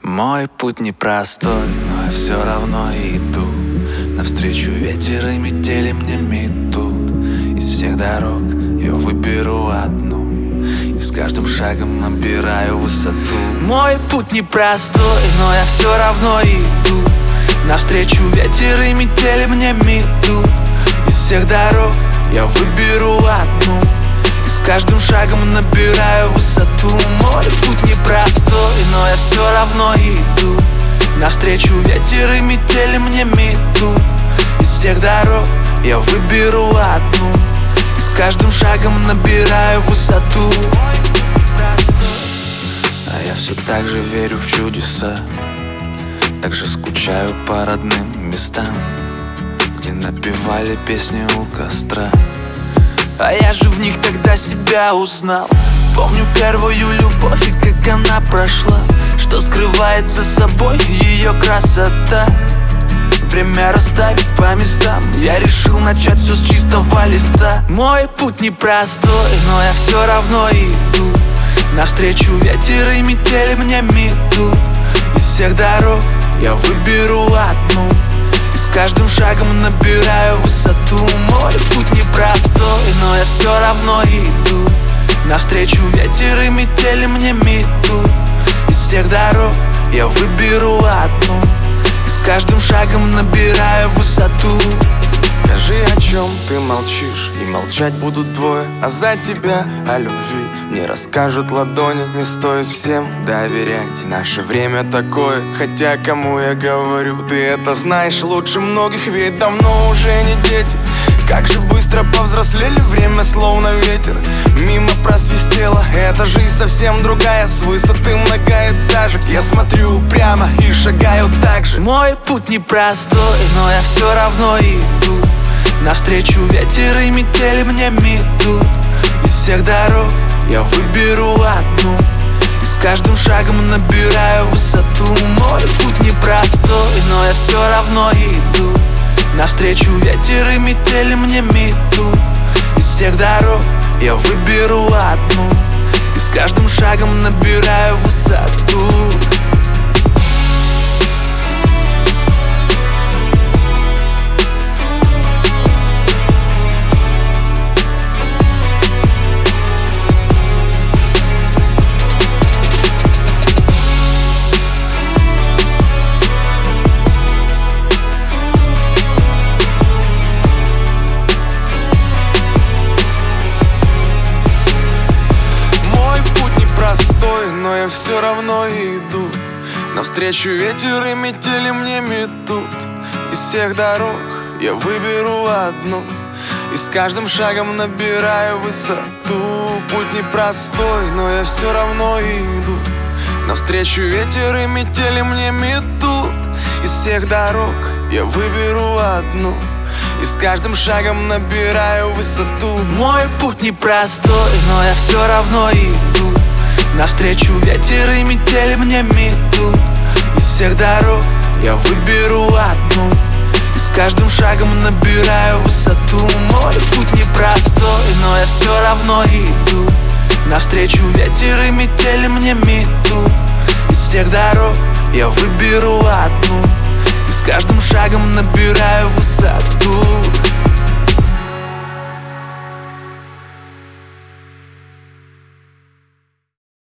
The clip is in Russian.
Мой путь непростой, но я все равно иду. Навстречу ветер и метели мне метут. Из всех дорог я выберу одну, и с каждым шагом набираю высоту. Мой путь непростой, но я все равно иду. Навстречу ветер и метели мне метут. Из всех дорог я выберу одну, и с каждым шагом набираю высоту. Мой путь непростой, но я все равно иду. Навстречу ветер и метели мне метут. Из всех дорог я выберу одну, и с каждым шагом набираю высоту. А я все так же верю в чудеса, так же скучаю по родным местам, где напевали песни у костра. А я же в них тогда себя узнал. Помню первую любовь и как она прошла, что скрывает за собой ее красота. Время расставить по местам, я решил начать все с чистого листа. Мой путь непростой, но я все равно иду. Навстречу ветер и метели мне метут. Из всех дорог я выберу одну, и с каждым шагом набираю высоту. Мой путь непростой, но я все равно иду. Навстречу ветер и метели мне метут. Из всех дорог я выберу одну, и с каждым шагом набираю высоту. Скажи, о чем ты молчишь, и молчать будут двое. А за тебя о любви мне расскажут ладони. Не стоит всем доверять, наше время такое. Хотя кому я говорю, ты это знаешь лучше многих. Ведь давно уже не дети. Как же быстро повзрослели, время словно ветер мимо просвистело. Эта жизнь совсем другая, с высоты многоэтажек. Я смотрю прямо и шагаю так же. Мой путь непростой, но я все равно иду. Навстречу ветер и метели мне метут. Из всех дорог я выберу одну, и с каждым шагом набираю высоту. Мой путь непростой, но я все равно иду. Навстречу ветер и метели мне метут. Из всех дорог я выберу одну, и с каждым шагом набираю высоту. Но я все равно иду. Навстречу ветер и метели мне метут. Из всех дорог я выберу одну, и с каждым шагом набираю высоту. Путь непростой, но я все равно иду. Навстречу ветер и метели мне метут. Из всех дорог я выберу одну, и с каждым шагом набираю высоту. Мой путь непростой, но я все равно иду. Навстречу ветер и метели мне метут. Из всех дорог я выберу одну, и с каждым шагом набираю высоту. Мой путь непростой, но я все равно иду. Навстречу ветер и метели мне метут. Из всех дорог я выберу одну, и с каждым шагом набираю высоту.